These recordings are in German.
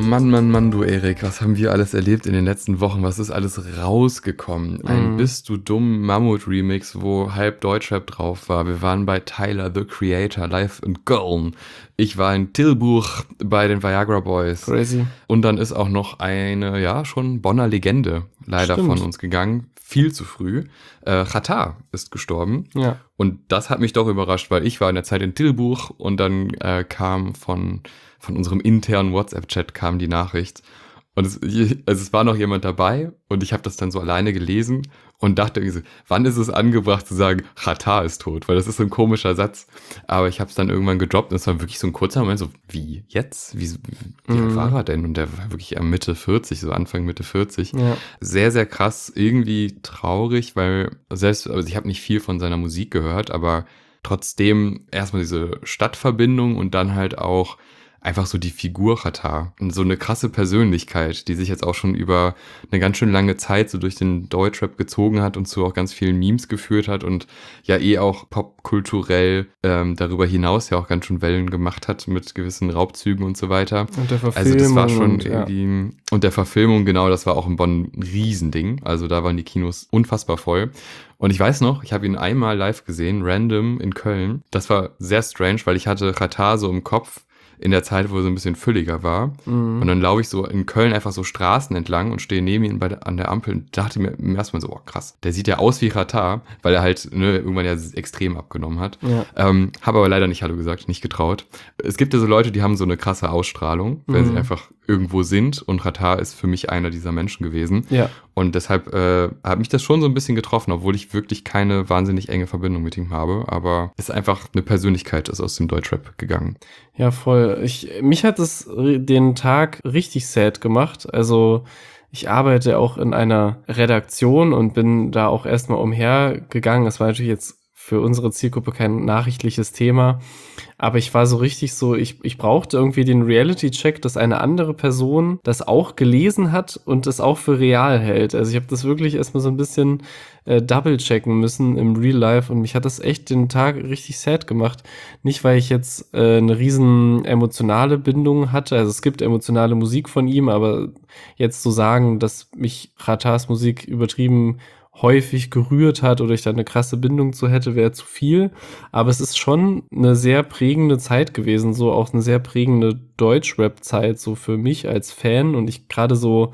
Mann, Mann, Mann, du Erik, was haben wir alles erlebt in den letzten Wochen? Was ist alles rausgekommen? Ein Bist du dumm Mammut-Remix, wo halb Deutschrap drauf war. Wir waren bei Tyler, The Creator, live in Köln. Ich war in Tilburg bei den Viagra Boys. Crazy. Und dann ist auch noch eine, ja, schon Bonner Legende leider von uns gegangen. Viel zu früh. Xatar ist gestorben. Ja. Und das hat mich doch überrascht, weil ich war in der Zeit in Tilburg und dann kam von unserem internen WhatsApp-Chat kam die Nachricht. Und es war noch jemand dabei und ich habe das dann so alleine gelesen und dachte irgendwie so, wann ist es angebracht zu sagen, Xatar ist tot? Weil das ist so ein komischer Satz. Aber ich habe es dann irgendwann gedroppt und es war wirklich so ein kurzer Moment, so, wie jetzt? Wie alt war er denn? Und der war wirklich Mitte 40, so Anfang Mitte 40. Ja. Sehr, sehr krass, irgendwie traurig, weil also ich habe nicht viel von seiner Musik gehört, aber trotzdem erstmal diese Stadtverbindung und dann halt auch einfach so die Figur Xatar und so eine krasse Persönlichkeit, die sich jetzt auch schon über eine ganz schön lange Zeit so durch den Deutschrap gezogen hat und zu auch ganz vielen Memes geführt hat und ja auch popkulturell darüber hinaus ja auch ganz schön Wellen gemacht hat mit gewissen Raubzügen und so weiter. Und der Verfilmung. Also das war schon irgendwie, und der Verfilmung, genau, das war auch in Bonn ein Riesending. Also da waren die Kinos unfassbar voll. Und ich weiß noch, ich habe ihn einmal live gesehen, random in Köln. Das war sehr strange, weil ich hatte Xatar so im Kopf, in der Zeit, wo er so ein bisschen fülliger war. Und dann laufe ich so in Köln einfach so Straßen entlang und stehe neben ihm an der Ampel und dachte mir im ersten Mal so, oh krass, der sieht ja aus wie Xatar, weil er halt irgendwann ja extrem abgenommen hat. Ja. Habe aber leider nicht Hallo gesagt, nicht getraut. Es gibt ja so Leute, die haben so eine krasse Ausstrahlung, wenn sie einfach irgendwo sind und Xatar ist für mich einer dieser Menschen gewesen. Ja. Und deshalb hat mich das schon so ein bisschen getroffen, obwohl ich wirklich keine wahnsinnig enge Verbindung mit ihm habe, aber es ist einfach eine Persönlichkeit, ist aus dem Deutschrap gegangen. Ja, voll. Mich hat es den Tag richtig sad gemacht. Also ich arbeite auch in einer Redaktion und bin da auch erstmal umhergegangen. Das war natürlich jetzt für unsere Zielgruppe kein nachrichtliches Thema. Aber ich war so richtig so, ich brauchte irgendwie den Reality-Check, dass eine andere Person das auch gelesen hat und das auch für real hält. Also ich habe das wirklich erstmal so ein bisschen double-checken müssen im Real Life und mich hat das echt den Tag richtig sad gemacht. Nicht, weil ich jetzt eine riesen emotionale Bindung hatte, also es gibt emotionale Musik von ihm, aber jetzt zu sagen, dass mich Xatars Musik übertrieben häufig gerührt hat oder ich da eine krasse Bindung zu hätte, wäre zu viel. Aber es ist schon eine sehr prägende Zeit gewesen, so auch eine sehr prägende Deutschrap-Zeit, so für mich als Fan. Und ich gerade so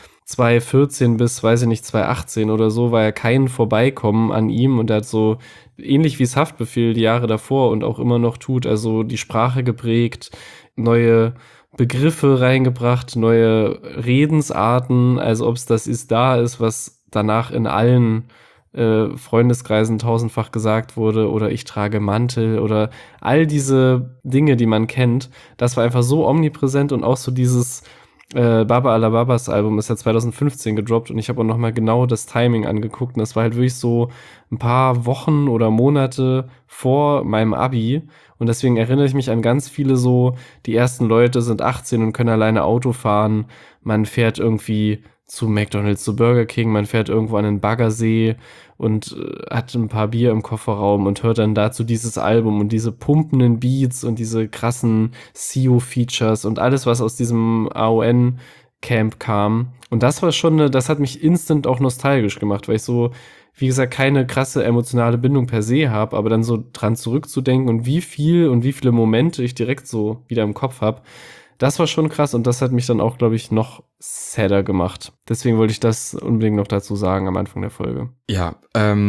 2014 bis, weiß ich nicht, 2018 oder so, war ja kein Vorbeikommen an ihm und er hat so ähnlich wie es Haftbefehl die Jahre davor und auch immer noch tut, also die Sprache geprägt, neue Begriffe reingebracht, neue Redensarten, also ob es das da ist, was danach in allen Freundeskreisen tausendfach gesagt wurde oder ich trage Mantel oder all diese Dinge, die man kennt, das war einfach so omnipräsent und auch so dieses Baba Alababas Album ist ja 2015 gedroppt und ich habe auch nochmal genau das Timing angeguckt und das war halt wirklich so ein paar Wochen oder Monate vor meinem Abi und deswegen erinnere ich mich an ganz viele so, die ersten Leute sind 18 und können alleine Auto fahren, man fährt irgendwie zu McDonald's, zu Burger King, man fährt irgendwo an den Baggersee und hat ein paar Bier im Kofferraum und hört dann dazu dieses Album und diese pumpenden Beats und diese krassen CEO-Features und alles, was aus diesem AON-Camp kam. Und das war schon das hat mich instant auch nostalgisch gemacht, weil ich so, wie gesagt, keine krasse emotionale Bindung per se habe, aber dann so dran zurückzudenken und wie viele Momente ich direkt so wieder im Kopf habe. Das war schon krass und das hat mich dann auch, glaube ich, noch sadder gemacht. Deswegen wollte ich das unbedingt noch dazu sagen am Anfang der Folge. Ja,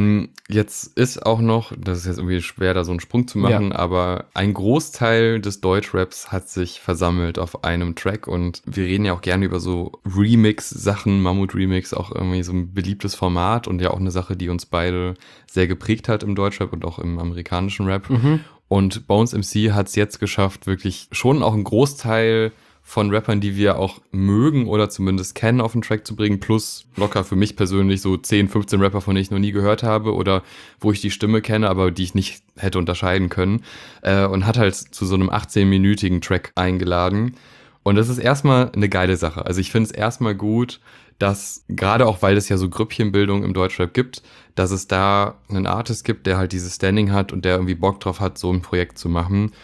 jetzt ist auch noch, das ist jetzt irgendwie schwer, da so einen Sprung zu machen, aber ein Großteil des Deutschraps hat sich versammelt auf einem Track und wir reden ja auch gerne über so Remix-Sachen, Mammut-Remix, auch irgendwie so ein beliebtes Format und ja auch eine Sache, die uns beide sehr geprägt hat im Deutschrap und auch im amerikanischen Rap. Und Bones MC hat es jetzt geschafft, wirklich schon auch einen Großteil von Rappern, die wir auch mögen oder zumindest kennen, auf den Track zu bringen, plus locker für mich persönlich so 10, 15 Rapper, von denen ich noch nie gehört habe oder wo ich die Stimme kenne, aber die ich nicht hätte unterscheiden können, und hat halt zu so einem 18-minütigen Track eingeladen. Und das ist erstmal eine geile Sache. Also ich finde es erstmal gut, dass, gerade auch weil es ja so Grüppchenbildung im Deutschrap gibt, dass es da einen Artist gibt, der halt dieses Standing hat und der irgendwie Bock drauf hat, so ein Projekt zu machen.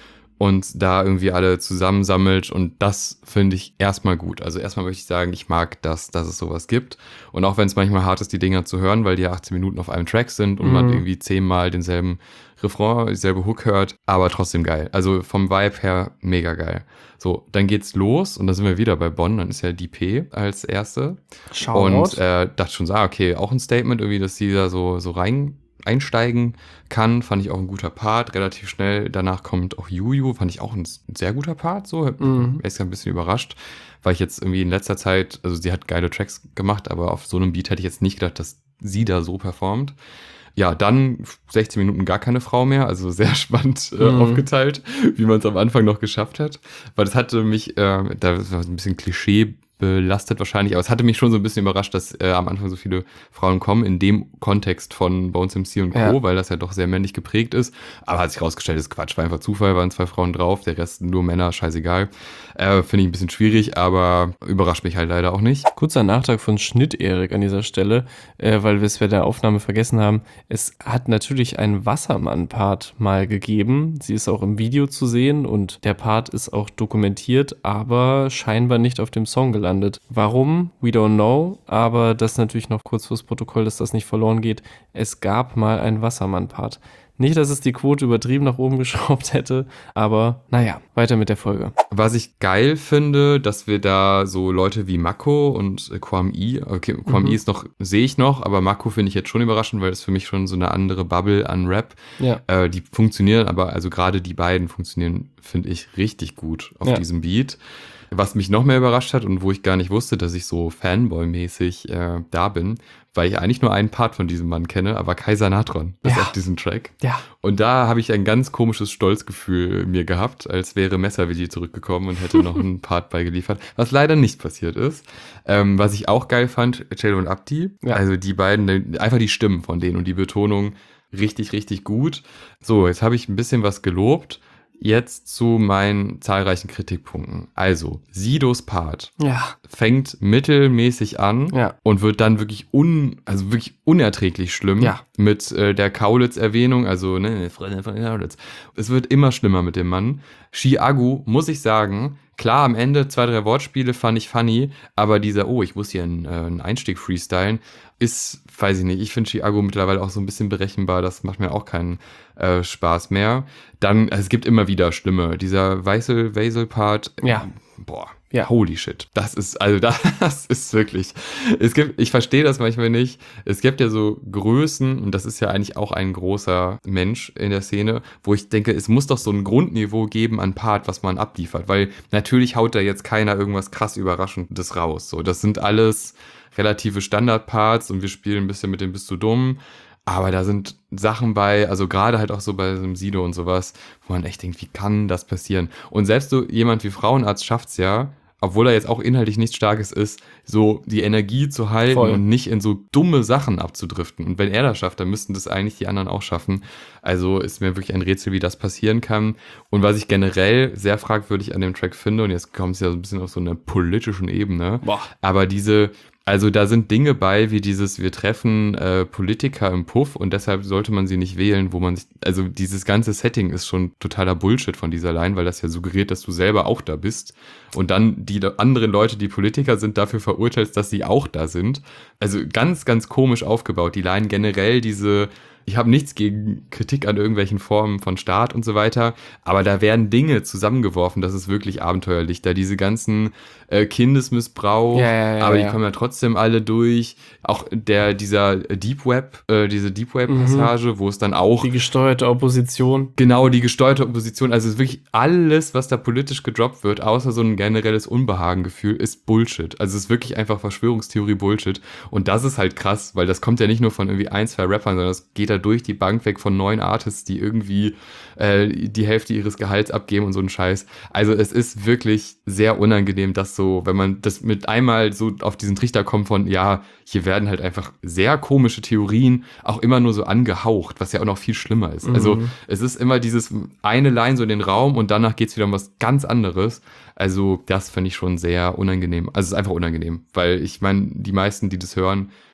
und da irgendwie alle zusammensammelt und das finde ich erstmal gut. Also erstmal möchte ich sagen, ich mag das, dass es sowas gibt und auch wenn es manchmal hart ist, die Dinger zu hören, weil die ja 18 Minuten auf einem Track sind und man irgendwie 10-mal denselben Refrain, dieselbe Hook hört, aber trotzdem geil. Also vom Vibe her mega geil. So, dann geht's los und da sind wir wieder bei Bonn, dann ist ja die P als erste. Und dachte schon so, okay, auch ein Statement irgendwie, dass sie da so rein einsteigen kann, fand ich auch ein guter Part, relativ schnell. Danach kommt auch Juju, fand ich auch ein sehr guter Part, so. Ist ja ein bisschen überrascht, weil ich jetzt irgendwie in letzter Zeit, also sie hat geile Tracks gemacht, aber auf so einem Beat hätte ich jetzt nicht gedacht, dass sie da so performt. Ja, dann 16 Minuten gar keine Frau mehr, also sehr spannend aufgeteilt, wie man es am Anfang noch geschafft hat. Weil das hatte mich, da war ein bisschen Klischee belastet wahrscheinlich, aber es hatte mich schon so ein bisschen überrascht, dass am Anfang so viele Frauen kommen, in dem Kontext von Bones MC und Co., weil das ja doch sehr männlich geprägt ist. Aber hat sich rausgestellt, das ist Quatsch, war einfach Zufall, waren 2 Frauen drauf, der Rest nur Männer, scheißegal. Finde ich ein bisschen schwierig, aber überrascht mich halt leider auch nicht. Kurzer Nachtrag von Schnitt-Erik an dieser Stelle, weil wir es bei der Aufnahme vergessen haben. Es hat natürlich einen Wassermann-Part mal gegeben. Sie ist auch im Video zu sehen und der Part ist auch dokumentiert, aber scheinbar nicht auf dem Song gelandet. Warum? We don't know, aber das natürlich noch kurz fürs Protokoll, dass das nicht verloren geht. Es gab mal einen Wassermann-Part. Nicht, dass es die Quote übertrieben nach oben geschraubt hätte, aber naja, weiter mit der Folge. Was ich geil finde, dass wir da so Leute wie Mako und Kwame, okay, Kwame ist noch, sehe ich noch, aber Mako finde ich jetzt schon überraschend, weil das für mich schon so eine andere Bubble an Rap. Ja. Die funktionieren, aber also gerade die beiden funktionieren, finde ich, richtig gut auf diesem Beat. Was mich noch mehr überrascht hat und wo ich gar nicht wusste, dass ich so Fanboy-mäßig da bin, weil ich eigentlich nur einen Part von diesem Mann kenne, aber Kaiser Natron ist auf diesem Track. Ja. Und da habe ich ein ganz komisches Stolzgefühl mir gehabt, als wäre Messervilli zurückgekommen und hätte noch einen Part beigeliefert, was leider nicht passiert ist. Was ich auch geil fand, Cello und Abdi, also die beiden, einfach die Stimmen von denen und die Betonung richtig, richtig gut. So, jetzt habe ich ein bisschen was gelobt. Jetzt zu meinen zahlreichen Kritikpunkten. Also, Sidos Part fängt mittelmäßig an und wird dann wirklich unerträglich schlimm mit der Kaulitz-Erwähnung. Also, ne, Freundin von Kaulitz. Es wird immer schlimmer mit dem Mann. Chiagu, muss ich sagen, klar, am Ende 2, 3 Wortspiele fand ich funny, aber dieser, ich muss hier einen Einstieg freestylen, ist, weiß ich nicht, ich finde Chiago mittlerweile auch so ein bisschen berechenbar, das macht mir auch keinen Spaß mehr. Dann, es gibt immer wieder Stimme, dieser Weisel-Part, holy shit, das ist wirklich, ich verstehe das manchmal nicht, es gibt ja so Größen, und das ist ja eigentlich auch ein großer Mensch in der Szene, wo ich denke, es muss doch so ein Grundniveau geben an Part, was man abliefert, weil natürlich haut da jetzt keiner irgendwas krass Überraschendes raus, so, das sind alles relative Standardparts und wir spielen ein bisschen mit dem Bist du dumm, aber da sind Sachen bei, also gerade halt auch so bei so einem Sido und sowas, wo man echt denkt, wie kann das passieren? Und selbst so jemand wie Frauenarzt schafft's ja, obwohl er jetzt auch inhaltlich nichts Starkes ist, so die Energie zu halten und nicht in so dumme Sachen abzudriften. Und wenn er das schafft, dann müssten das eigentlich die anderen auch schaffen. Also ist mir wirklich ein Rätsel, wie das passieren kann. Und was ich generell sehr fragwürdig an dem Track finde, und jetzt kommt es ja so ein bisschen auf so einer politischen Ebene, aber also da sind Dinge bei, wie dieses, wir treffen Politiker im Puff und deshalb sollte man sie nicht wählen, also dieses ganze Setting ist schon totaler Bullshit von dieser Line, weil das ja suggeriert, dass du selber auch da bist und dann die anderen Leute, die Politiker sind, dafür verurteilst, dass sie auch da sind. Also ganz, ganz komisch aufgebaut. Die Line generell ich habe nichts gegen Kritik an irgendwelchen Formen von Staat und so weiter, aber da werden Dinge zusammengeworfen, das ist wirklich abenteuerlich. Da diese ganzen Kindesmissbrauch, aber die kommen ja trotzdem alle durch. Auch diese Deep Web-Passage, wo es dann auch... Die gesteuerte Opposition. Genau, die gesteuerte Opposition. Also es ist wirklich alles, was da politisch gedroppt wird, außer so ein generelles Unbehagengefühl, ist Bullshit. Also es ist wirklich einfach Verschwörungstheorie-Bullshit. Und das ist halt krass, weil das kommt ja nicht nur von irgendwie 1, 2 Rappern, sondern das geht durch die Bank weg von 9 Artists, die irgendwie die Hälfte ihres Gehalts abgeben und so einen Scheiß. Also es ist wirklich sehr unangenehm, dass so, wenn man das mit einmal so auf diesen Trichter kommt von, hier werden halt einfach sehr komische Theorien auch immer nur so angehaucht, was ja auch noch viel schlimmer ist. Also es ist immer dieses eine Line so in den Raum und danach geht's wieder um was ganz anderes. Also das finde ich schon sehr unangenehm. Also es ist einfach unangenehm, weil ich meine, die meisten, die das hören,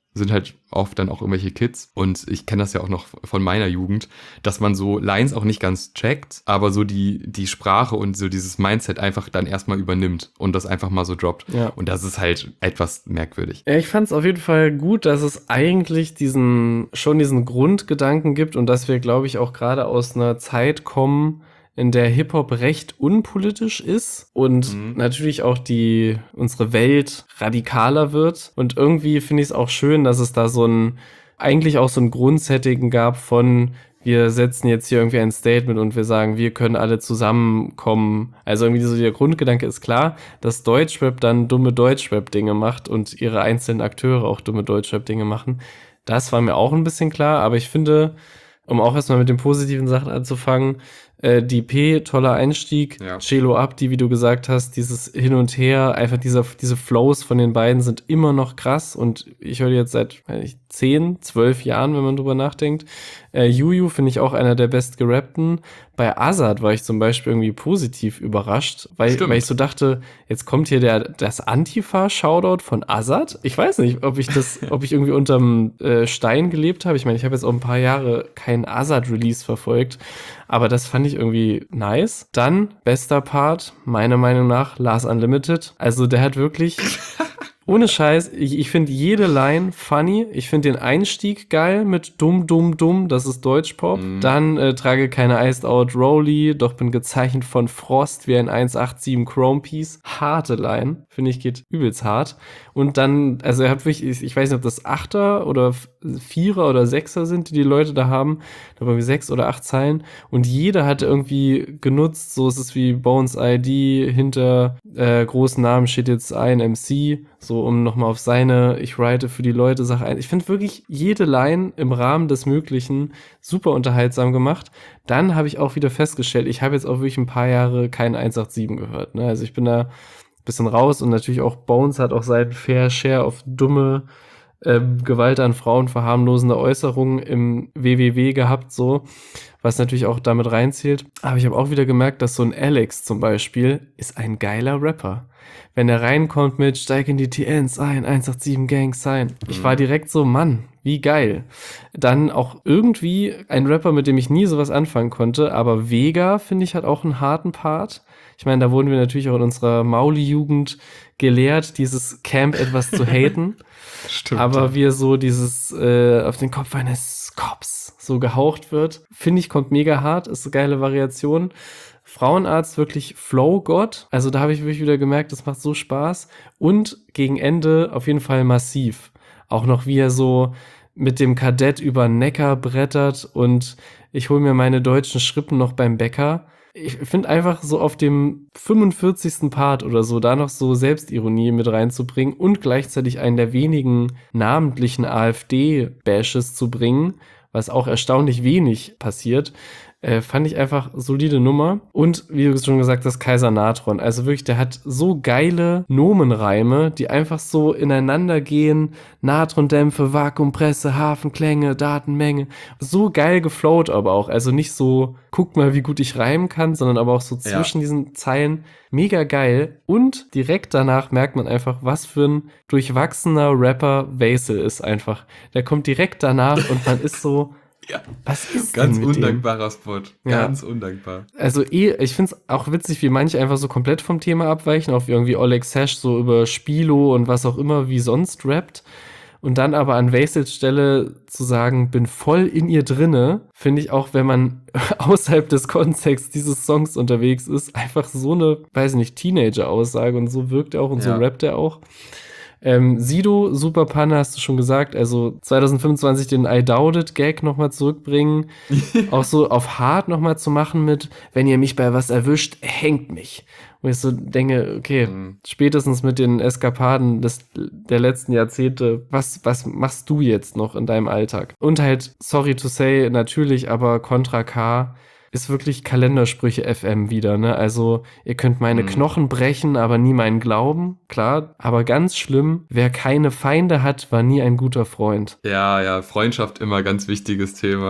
sind halt oft dann auch irgendwelche Kids und ich kenne das ja auch noch von meiner Jugend, dass man so Lines auch nicht ganz checkt, aber so die Sprache und so dieses Mindset einfach dann erstmal übernimmt und das einfach mal so droppt. Ja. Und das ist halt etwas merkwürdig. Ja, ich fand es auf jeden Fall gut, dass es eigentlich diesen Grundgedanken gibt und dass wir, glaube ich, auch gerade aus einer Zeit kommen, in der Hip-Hop recht unpolitisch ist und natürlich auch unsere Welt radikaler wird. Und irgendwie finde ich es auch schön, dass es da eigentlich auch so ein Grundsetting gab von, wir setzen jetzt hier irgendwie ein Statement und wir sagen, wir können alle zusammenkommen. Also irgendwie so der Grundgedanke ist klar, dass Deutschrap dann dumme Deutschrap-Dinge macht und ihre einzelnen Akteure auch dumme Deutschrap-Dinge machen. Das war mir auch ein bisschen klar, aber ich finde, um auch erstmal mit den positiven Sachen anzufangen, die P, toller Einstieg, Ja. Celo Abdi, wie du gesagt hast, dieses Hin und Her, einfach diese Flows von den beiden sind immer noch krass und ich höre die jetzt seit 10, 12 Jahren, wenn man drüber nachdenkt. Juju finde ich auch einer der bestgerappten. Bei Azad war ich zum Beispiel irgendwie positiv überrascht, weil ich so dachte, jetzt kommt hier das Antifa-Shoutout von Azad. Ich weiß nicht, ob ich irgendwie unterm Stein gelebt habe. Ich meine, ich habe jetzt auch ein paar Jahre keinen Azad-Release verfolgt, aber das fand ich irgendwie nice. Dann, bester Part, meiner Meinung nach, Lars Unlimited. Also der hat wirklich... Ohne Scheiß, ich finde jede Line funny. Ich finde den Einstieg geil mit dumm, dumm, dumm, das ist Deutschpop. Dann trage keine Iced Out Rolly, doch bin gezeichnet von Frost wie ein 187 Chrome Piece. Harte Line, finde ich, geht übelst hart. Und dann, also er hat wirklich, ich weiß nicht, ob das 8er oder 4er oder 6er sind, die Leute da haben. Da waren 6 oder 8 Zeilen. Und jeder hat irgendwie genutzt, so es ist wie Bones ID, hinter großen Namen steht jetzt ein MC, so um nochmal auf seine Ich write für die Leute Sache ein. Ich finde wirklich jede Line im Rahmen des Möglichen super unterhaltsam gemacht. Dann habe ich auch wieder festgestellt, ich habe jetzt auch wirklich ein paar Jahre keinen 187 gehört. Ne? Also ich bin da ein bisschen raus und natürlich auch Bones hat auch seinen Fair Share auf dumme Gewalt an Frauen verharmlosende Äußerungen im WWW gehabt, so, was natürlich auch damit reinzählt. Aber ich habe auch wieder gemerkt, dass so ein Alex zum Beispiel ist ein geiler Rapper. Wenn er reinkommt mit Steig in die TNs ein, 187 Gang Sign. Ich war direkt so, Mann, wie geil. Dann auch irgendwie ein Rapper, mit dem ich nie sowas anfangen konnte, aber Vega, finde ich, hat auch einen harten Part. Ich meine, da wurden wir natürlich auch in unserer Mauli-Jugend gelehrt, dieses Camp etwas zu haten. Stimmt. Aber wie er so dieses auf den Kopf eines Cops so gehaucht wird, finde ich, kommt mega hart, ist eine geile Variation. Frauenarzt wirklich Flow-Gott. Also da habe ich wirklich wieder gemerkt, das macht so Spaß. Und gegen Ende auf jeden Fall massiv. Auch noch wie er so mit dem Kadett über Neckar brettert und ich hole mir meine deutschen Schrippen noch beim Bäcker. Ich finde einfach so auf dem 45. Part oder so, da noch so Selbstironie mit reinzubringen und gleichzeitig einen der wenigen namentlichen AfD-Bashes zu bringen, was auch erstaunlich wenig passiert, fand ich einfach solide Nummer. Und wie du schon gesagt hast, Kaiser Natron. Also wirklich, der hat so geile Nomenreime, die einfach so ineinander gehen. Natrondämpfe, Vakuumpresse, Hafenklänge, Datenmenge. So geil geflowt aber auch. Also nicht so, guck mal, wie gut ich reimen kann, sondern aber auch so zwischen diesen Zeilen. Mega geil. Und direkt danach merkt man einfach, was für ein durchwachsener Rapper Vasil ist einfach. Der kommt direkt danach und man ist so... Ja. Was ist ganz denn mit undankbarer dem? Spot. Ja. Ganz undankbar. Also ich finde es auch witzig, wie manche einfach so komplett vom Thema abweichen, auch wie irgendwie Oleg Sesh so über Spilo und was auch immer wie sonst rappt. Und dann aber an Vasils Stelle zu sagen, bin voll in ihr drinne, finde ich auch, wenn man außerhalb des Kontexts dieses Songs unterwegs ist, einfach so eine, weiß ich nicht, Teenager-Aussage und so wirkt er auch und so rappt er auch. Sido, super Panne, hast du schon gesagt. Also 2025 den I Doubt It Gag nochmal zurückbringen. Auch so auf hart nochmal zu machen mit, wenn ihr mich bei was erwischt, hängt mich. Wo ich so denke, okay, spätestens mit den Eskapaden der letzten Jahrzehnte, was machst du jetzt noch in deinem Alltag? Und halt, sorry to say, natürlich, aber Contra K ist wirklich Kalendersprüche FM wieder, ne? Also, ihr könnt meine Knochen brechen, aber nie meinen Glauben. Klar, aber ganz schlimm, wer keine Feinde hat, war nie ein guter Freund. Ja, Freundschaft immer ganz wichtiges Thema.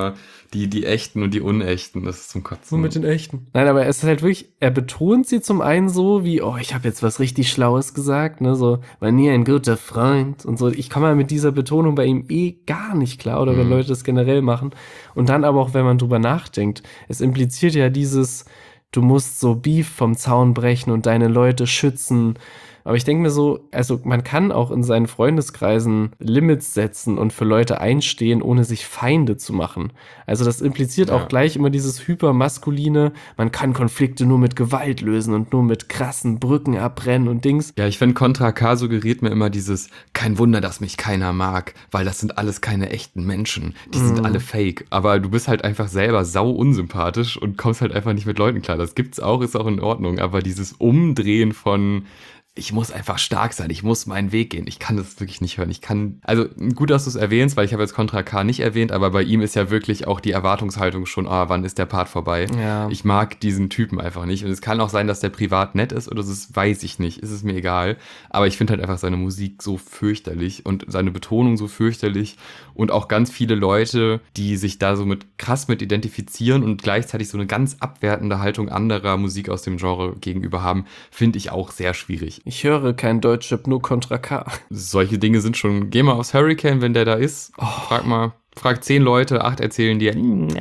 Die echten und die unechten, das ist zum Kotzen. Nur mit den echten. Nein, aber es ist halt wirklich, er betont sie zum einen so wie, oh, ich habe jetzt was richtig Schlaues gesagt, ne, so, war nie ein guter Freund und so. Ich komme mal mit dieser Betonung bei ihm gar nicht klar, oder wenn Leute das generell machen. Und dann aber auch, wenn man drüber nachdenkt, es impliziert ja dieses, du musst so Beef vom Zaun brechen und deine Leute schützen. Aber ich denke mir so, also man kann auch in seinen Freundeskreisen Limits setzen und für Leute einstehen, ohne sich Feinde zu machen. Also das impliziert auch gleich immer dieses hypermaskuline, man kann Konflikte nur mit Gewalt lösen und nur mit krassen Brücken abbrennen und Dings. Ja, ich finde, Contra K suggeriert mir immer dieses, kein Wunder, dass mich keiner mag, weil das sind alles keine echten Menschen. Die sind alle fake. Aber du bist halt einfach selber sau unsympathisch und kommst halt einfach nicht mit Leuten klar. Das gibt's auch, ist auch in Ordnung. Aber dieses Umdrehen von, ich muss einfach stark sein, ich muss meinen Weg gehen. Ich kann das wirklich nicht hören. Also gut, dass du es erwähnst, weil ich habe jetzt Contra K nicht erwähnt, aber bei ihm ist ja wirklich auch die Erwartungshaltung schon, wann ist der Part vorbei? Ja. Ich mag diesen Typen einfach nicht. Und es kann auch sein, dass der privat nett ist oder das weiß ich nicht. Ist es mir egal. Aber ich finde halt einfach seine Musik so fürchterlich und seine Betonung so fürchterlich und auch ganz viele Leute, die sich da so krass mit identifizieren und gleichzeitig so eine ganz abwertende Haltung anderer Musik aus dem Genre gegenüber haben, finde ich auch sehr schwierig. Ich höre kein Deutschrap, nur Contra K. Solche Dinge sind schon, geh mal aufs Hurricane, wenn der da ist. Frag 10 Leute, 8 erzählen dir,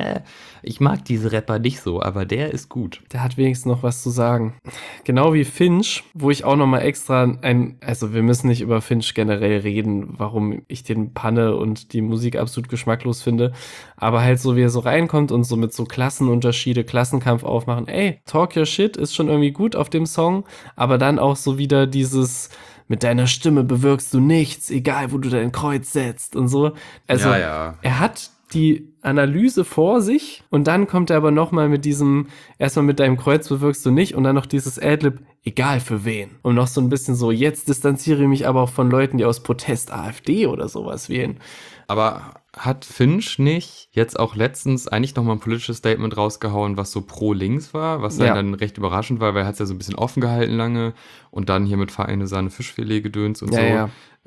ich mag diese Rapper nicht so, aber der ist gut. Der hat wenigstens noch was zu sagen. Genau wie Finch, wo ich auch nochmal extra also wir müssen nicht über Finch generell reden, warum ich den Panne und die Musik absolut geschmacklos finde, aber halt so, wie er so reinkommt und so mit so Klassenunterschiede, Klassenkampf aufmachen, talk your shit ist schon irgendwie gut auf dem Song, aber dann auch so wieder dieses, mit deiner Stimme bewirkst du nichts, egal wo du dein Kreuz setzt und so. Also er hat die Analyse vor sich und dann kommt er aber nochmal mit diesem, erstmal mit deinem Kreuz bewirkst du nicht und dann noch dieses Adlib, egal für wen. Und noch so ein bisschen so, jetzt distanziere ich mich aber auch von Leuten, die aus Protest AfD oder sowas wählen. Aber hat Finch nicht jetzt auch letztens eigentlich nochmal ein politisches Statement rausgehauen, was so pro links war, was dann recht überraschend war, weil er hat es ja so ein bisschen offen gehalten lange und dann hier mit Vereine Sahne Fischfilet gedöns und so. Ja.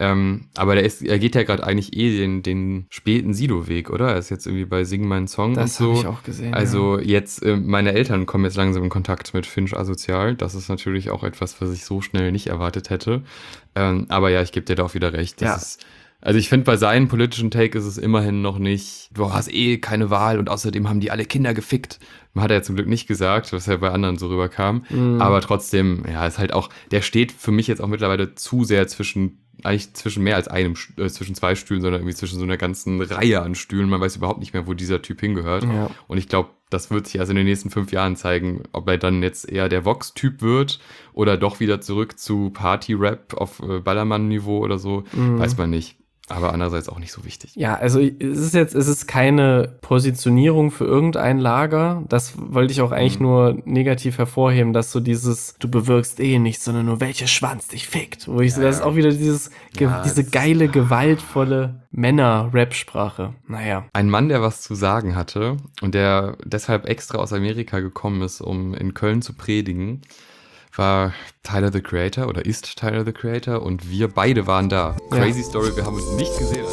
Aber er geht ja gerade eigentlich den späten Sido-Weg, oder? Er ist jetzt irgendwie bei Sing meinen Song das und so. Das habe ich auch gesehen. Also jetzt, meine Eltern kommen jetzt langsam in Kontakt mit Finch asozial. Das ist natürlich auch etwas, was ich so schnell nicht erwartet hätte. Aber ja, ich gebe dir da auch wieder recht. Also ich finde, bei seinem politischen Take ist es immerhin noch nicht, du hast keine Wahl und außerdem haben die alle Kinder gefickt. Hat er ja zum Glück nicht gesagt, was ja bei anderen so rüberkam. Aber trotzdem, ist halt auch, der steht für mich jetzt auch mittlerweile zu sehr zwischen mehr als zwischen 2 Stühlen, sondern irgendwie zwischen so einer ganzen Reihe an Stühlen. Man weiß überhaupt nicht mehr, wo dieser Typ hingehört. Ja. Und ich glaube, das wird sich also in den nächsten 5 Jahren zeigen, ob er dann jetzt eher der Vox-Typ wird oder doch wieder zurück zu Party-Rap auf Ballermann-Niveau oder so. Weiß man nicht. Aber andererseits auch nicht so wichtig. Ja, also es ist keine Positionierung für irgendein Lager. Das wollte ich auch eigentlich nur negativ hervorheben, dass so dieses, du bewirkst nichts, sondern nur welcher Schwanz dich fickt. Wo ich das ist auch wieder diese geile, gewaltvolle Männer-Rap-Sprache. Naja. Ein Mann, der was zu sagen hatte und der deshalb extra aus Amerika gekommen ist, um in Köln zu predigen, war Tyler, the Creator oder ist Tyler, the Creator und wir beide waren da. Crazy Story, wir haben uns nicht gesehen.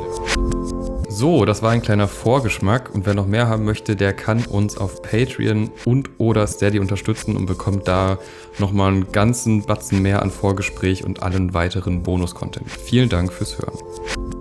So, das war ein kleiner Vorgeschmack und wer noch mehr haben möchte, der kann uns auf Patreon und oder Steady unterstützen und bekommt da nochmal einen ganzen Batzen mehr an Vorgespräch und allen weiteren Bonus-Content. Vielen Dank fürs Hören.